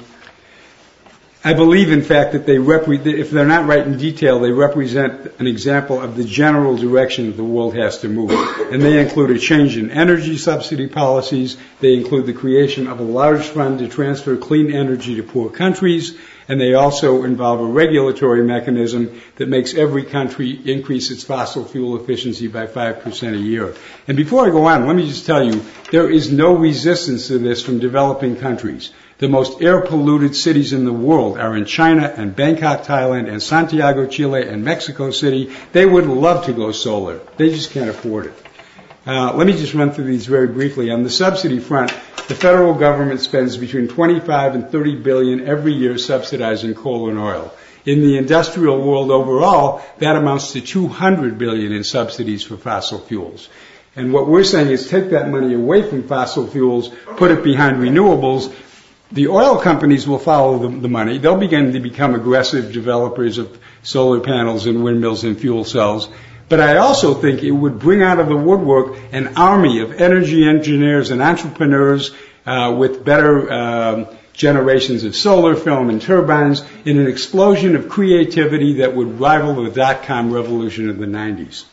I believe, in fact, that they repre- if they're not right in detail, they represent an example of the general direction that the world has to move. And they include a change in energy subsidy policies. They include the creation of a large fund to transfer clean energy to poor countries. And they also involve a regulatory mechanism that makes every country increase its fossil fuel efficiency by five percent a year. And before I go on, let me just tell you, there is no resistance to this from developing countries. The most air-polluted cities in the world are in China and Bangkok, Thailand, and Santiago, Chile, and Mexico City. They would love to go solar. They just can't afford it. Uh, let me just run through these very briefly. On the subsidy front, the federal government spends between twenty-five and thirty billion every year subsidizing coal and oil. In the industrial world overall, that amounts to two hundred billion in subsidies for fossil fuels. And what we're saying is take that money away from fossil fuels, put it behind renewables. The oil companies will follow the, the money. They'll begin to become aggressive developers of solar panels and windmills and fuel cells. But I also think it would bring out of the woodwork an army of energy engineers and entrepreneurs uh, with better um, generations of solar, film, and turbines in an explosion of creativity that would rival the dot-com revolution of the nineties.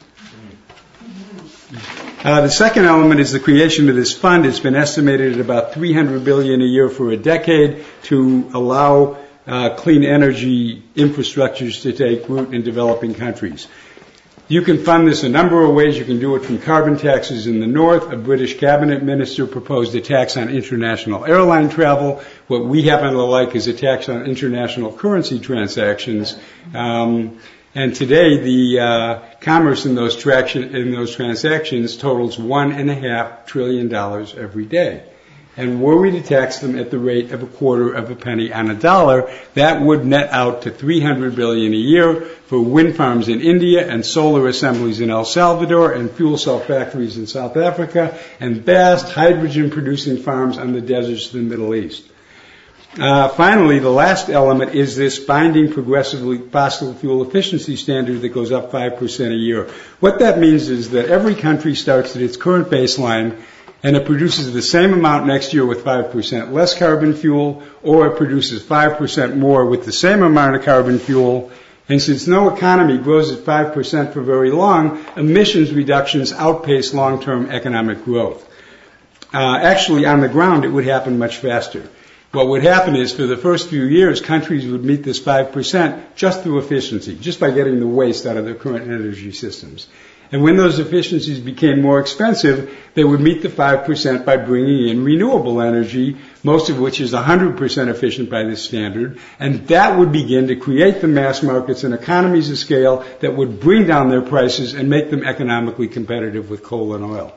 Uh, the second element is the creation of this fund. It's been estimated at about three hundred billion dollars a year for a decade to allow uh, clean energy infrastructures to take root in developing countries. You can fund this a number of ways. You can do it from carbon taxes in the north. A British cabinet minister proposed a tax on international airline travel. What we happen to like is a tax on international currency transactions. Um, And today, the uh, commerce in those, traction, in those transactions totals one and a half trillion dollars every day. And were we to tax them at the rate of a quarter of a penny on a dollar, that would net out to three hundred billion dollars a year for wind farms in India and solar assemblies in El Salvador and fuel cell factories in South Africa and vast hydrogen-producing farms on the deserts of the Middle East. Uh, finally, the last element is this binding progressively fossil fuel efficiency standard that goes up five percent a year. What that means is that every country starts at its current baseline and it produces the same amount next year with five percent less carbon fuel, or it produces five percent more with the same amount of carbon fuel And since no economy grows at five percent for very long, emissions reductions outpace long-term economic growth. Uh, actually, on the ground, it would happen much faster. What would happen is, for the first few years, countries would meet this five percent just through efficiency, just by getting the waste out of their current energy systems. And when those efficiencies became more expensive, they would meet the five percent by bringing in renewable energy, most of which is one hundred percent efficient by this standard, and that would begin to create the mass markets and economies of scale that would bring down their prices and make them economically competitive with coal and oil.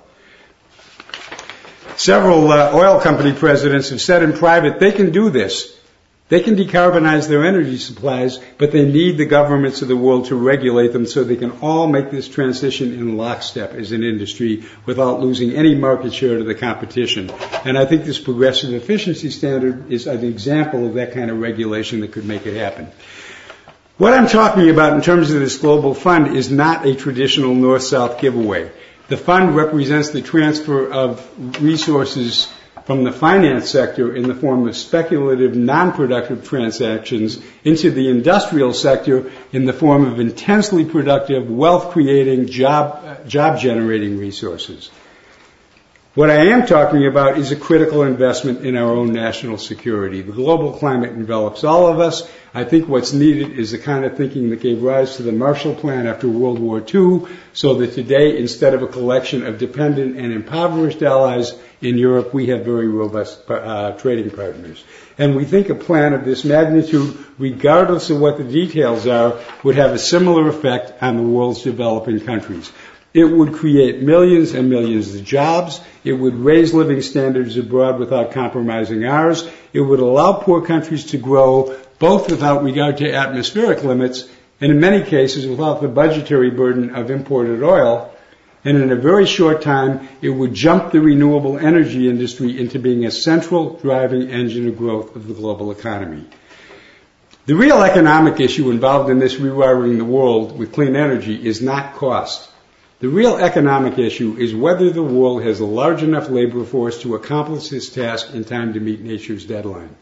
Several uh, oil company presidents have said in private they can do this. They can decarbonize their energy supplies, but they need the governments of the world to regulate them so they can all make this transition in lockstep as an industry without losing any market share to the competition. And I think this progressive efficiency standard is an example of that kind of regulation that could make it happen. What I'm talking about in terms of this global fund is not a traditional north-south giveaway. The fund represents the transfer of resources from the finance sector in the form of speculative, non-productive transactions into the industrial sector in the form of intensely productive, wealth-creating, job, uh, job-generating resources. What I am talking about is a critical investment in our own national security. The global climate envelops all of us. I think what's needed is the kind of thinking that gave rise to the Marshall Plan after World War Two, so that today, instead of a collection of dependent and impoverished allies in Europe, we have very robust uh, trading partners. And we think a plan of this magnitude, regardless of what the details are, would have a similar effect on the world's developing countries. It would create millions and millions of jobs. It would raise living standards abroad without compromising ours. It would allow poor countries to grow, both without regard to atmospheric limits, and in many cases without the budgetary burden of imported oil. And in a very short time, it would jump the renewable energy industry into being a central driving engine of growth of the global economy. The real economic issue involved in this rewiring the world with clean energy is not cost. The real economic issue is whether the world has a large enough labor force to accomplish this task in time to meet nature's deadline.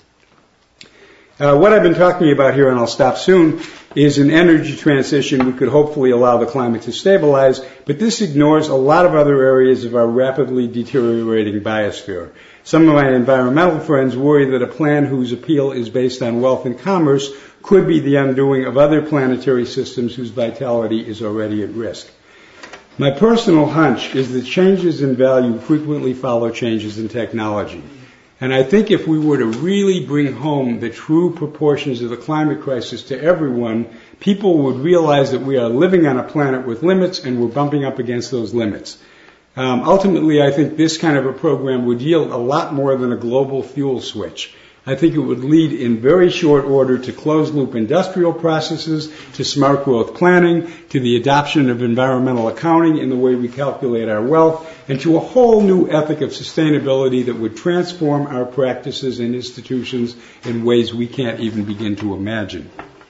Uh, what I've been talking about here, and I'll stop soon, is an energy transition we could hopefully allow the climate to stabilize, but this ignores a lot of other areas of our rapidly deteriorating biosphere. Some of my environmental friends worry that a plan whose appeal is based on wealth and commerce could be the undoing of other planetary systems whose vitality is already at risk. My personal hunch is that changes in value frequently follow changes in technology. And I think if we were to really bring home the true proportions of the climate crisis to everyone, people would realize that we are living on a planet with limits and we're bumping up against those limits. Um, ultimately, I think this kind of a program would yield a lot more than a global fuel switch. I think it would lead in very short order to closed-loop industrial processes, to smart growth planning, to the adoption of environmental accounting in the way we calculate our wealth, and to a whole new ethic of sustainability that would transform our practices and institutions in ways we can't even begin to imagine.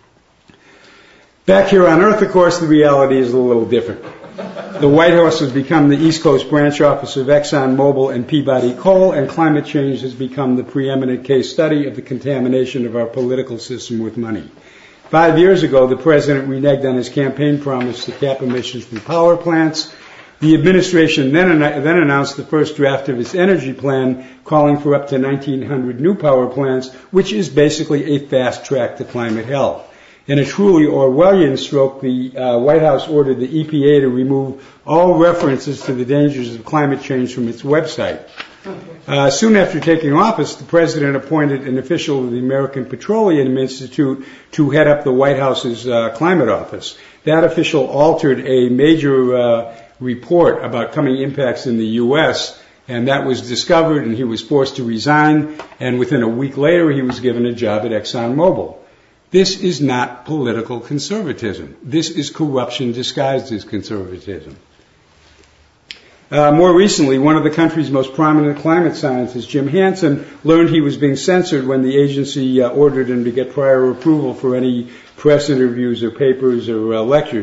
Back here on Earth, of course, the reality is a little different. The White House has become the East Coast branch office of ExxonMobil and Peabody Coal, and climate change has become the preeminent case study of the contamination of our political system with money. Five years ago, the president reneged on his campaign promise to cap emissions from power plants. The administration then, then announced the first draft of its energy plan, calling for up to nineteen hundred new power plants, which is basically a fast track to climate hell. In a truly Orwellian stroke, the uh, White House ordered the E P A to remove all references to the dangers of climate change from its website. Uh, soon after taking office, the president appointed an official of the American Petroleum Institute to head up the White House's uh, climate office. That official altered a major uh, report about coming impacts in the U S, and that was discovered, and he was forced to resign, and within a week later, he was given a job at ExxonMobil. This is not political conservatism. This is corruption disguised as conservatism. Uh, more recently, one of the country's most prominent climate scientists, Jim Hansen, learned he was being censored when the agency uh, ordered him to get prior approval for any press interviews or papers or uh, lectures.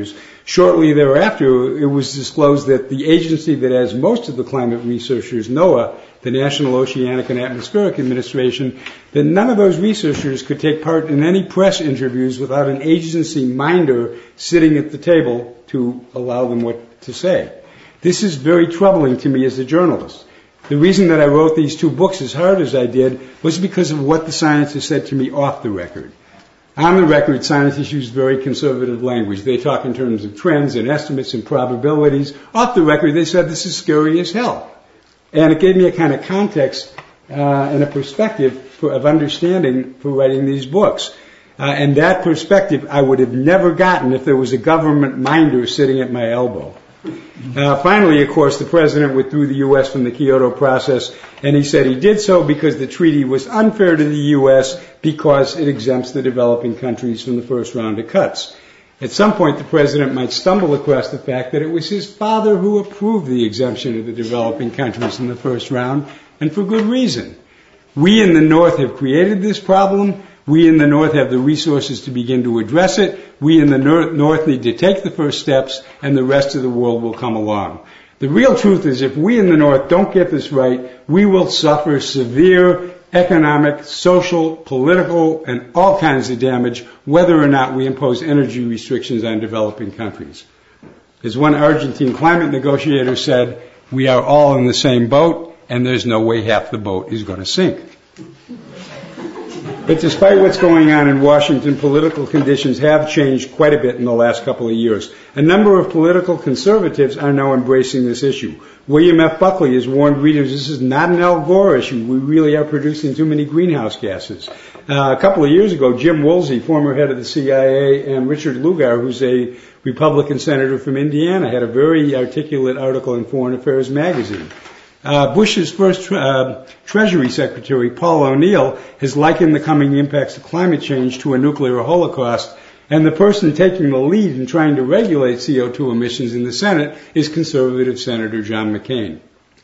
Shortly thereafter, it was disclosed that the agency that has most of the climate researchers, NOAA, the National Oceanic and Atmospheric Administration, that none of those researchers could take part in any press interviews without an agency minder sitting at the table to allow them what to say. This is very troubling to me as a journalist. The reason that I wrote these two books as hard as I did was because of what the scientists said to me off the record. On the record, scientists use very conservative language. They talk in terms of trends and estimates and probabilities. Off the record, they said this is scary as hell. And it gave me a kind of context uh, and a perspective for, of understanding for writing these books. Uh, and that perspective I would have never gotten if there was a government minder sitting at my elbow. Uh, finally, of course, the president withdrew the U S from the Kyoto process, and he said he did so because the treaty was unfair to the U S because it exempts the developing countries from the first round of cuts. At some point, the president might stumble across the fact that it was his father who approved the exemption of the developing countries in the first round, and for good reason. We in the North have created this problem. We in the North have the resources to begin to address it. We in the North need to take the first steps, and the rest of the world will come along. The real truth is if we in the North don't get this right, we will suffer severe economic, social, political, and all kinds of damage, whether or not we impose energy restrictions on developing countries. As one Argentine climate negotiator said, we are all in the same boat, and there's no way half the boat is going to sink. But despite what's going on in Washington, political conditions have changed quite a bit in the last couple of years. A number of political conservatives are now embracing this issue. William F. Buckley has warned readers this is not an Al Gore issue. We really are producing too many greenhouse gases. Uh, a couple of years ago, Jim Woolsey, former head of the C I A, and Richard Lugar, who's a Republican senator from Indiana, had a very articulate article in Foreign Affairs magazine. Uh, Bush's first tre- uh, Treasury Secretary, Paul O'Neill, has likened the coming impacts of climate change to a nuclear holocaust, and the person taking the lead in trying to regulate C O two emissions in the Senate is conservative Senator John McCain.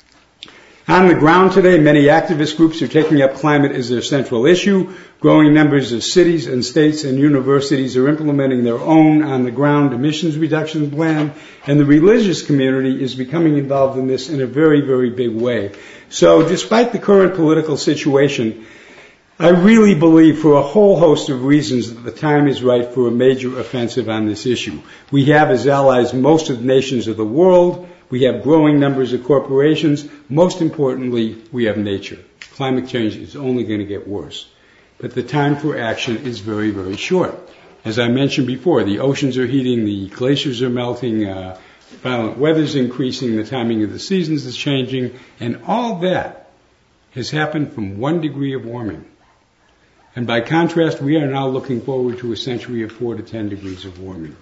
On the ground today, many activist groups are taking up climate as their central issue. Growing numbers of cities and states and universities are implementing their own on-the-ground emissions reduction plan, and the religious community is becoming involved in this in a very, very big way. So despite the current political situation, I really believe for a whole host of reasons that the time is right for a major offensive on this issue. We have as allies most of the nations of the world. We have growing numbers of corporations. Most importantly, we have nature. Climate change is only going to get worse. But the time for action is very, very short. As I mentioned before, the oceans are heating, the glaciers are melting, uh, violent weather is increasing, the timing of the seasons is changing, and all that has happened from one degree of warming. And by contrast, we are now looking forward to a century of four to ten degrees of warming.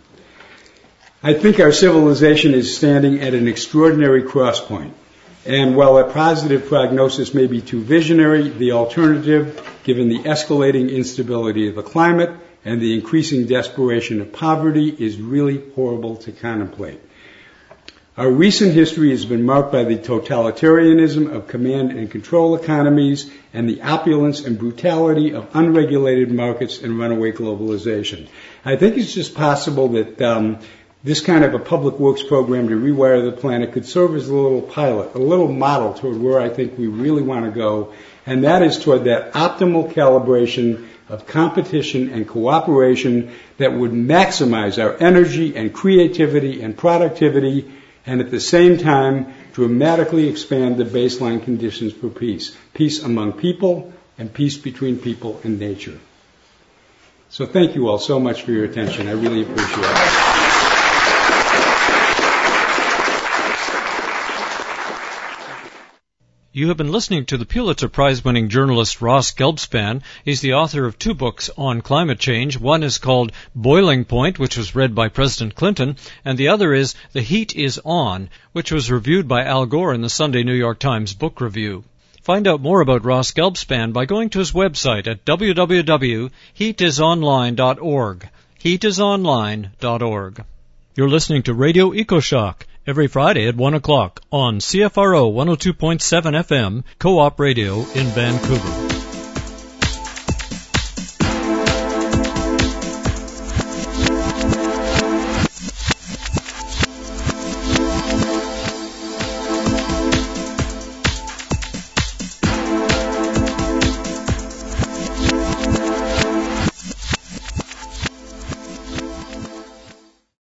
I think our civilization is standing at an extraordinary crosspoint. And while a positive prognosis may be too visionary, the alternative, given the escalating instability of the climate and the increasing desperation of poverty, is really horrible to contemplate. Our recent history has been marked by the totalitarianism of command and control economies and the opulence and brutality of unregulated markets and runaway globalization. I think it's just possible that um, this kind of a public works program to rewire the planet could serve as a little pilot, a little model toward where I think we really want to go, and that is toward that optimal calibration of competition and cooperation that would maximize our energy and creativity and productivity, and at the same time dramatically expand the baseline conditions for peace. Peace among people and peace between people and nature. So thank you all so much for your attention. I really appreciate it. You have been listening to the Pulitzer Prize-winning journalist Ross Gelbspan. He's the author of two books on climate change. One is called Boiling Point, which was read by President Clinton, and the other is The Heat is On, which was reviewed by Al Gore in the Sunday New York Times Book Review. Find out more about Ross Gelbspan by going to his website at w w w dot heat is online dot org. heat is online dot org. You're listening to Radio EcoShock every Friday at one o'clock on C F R O one oh two point seven F M, Co-op Radio in Vancouver. Thank you.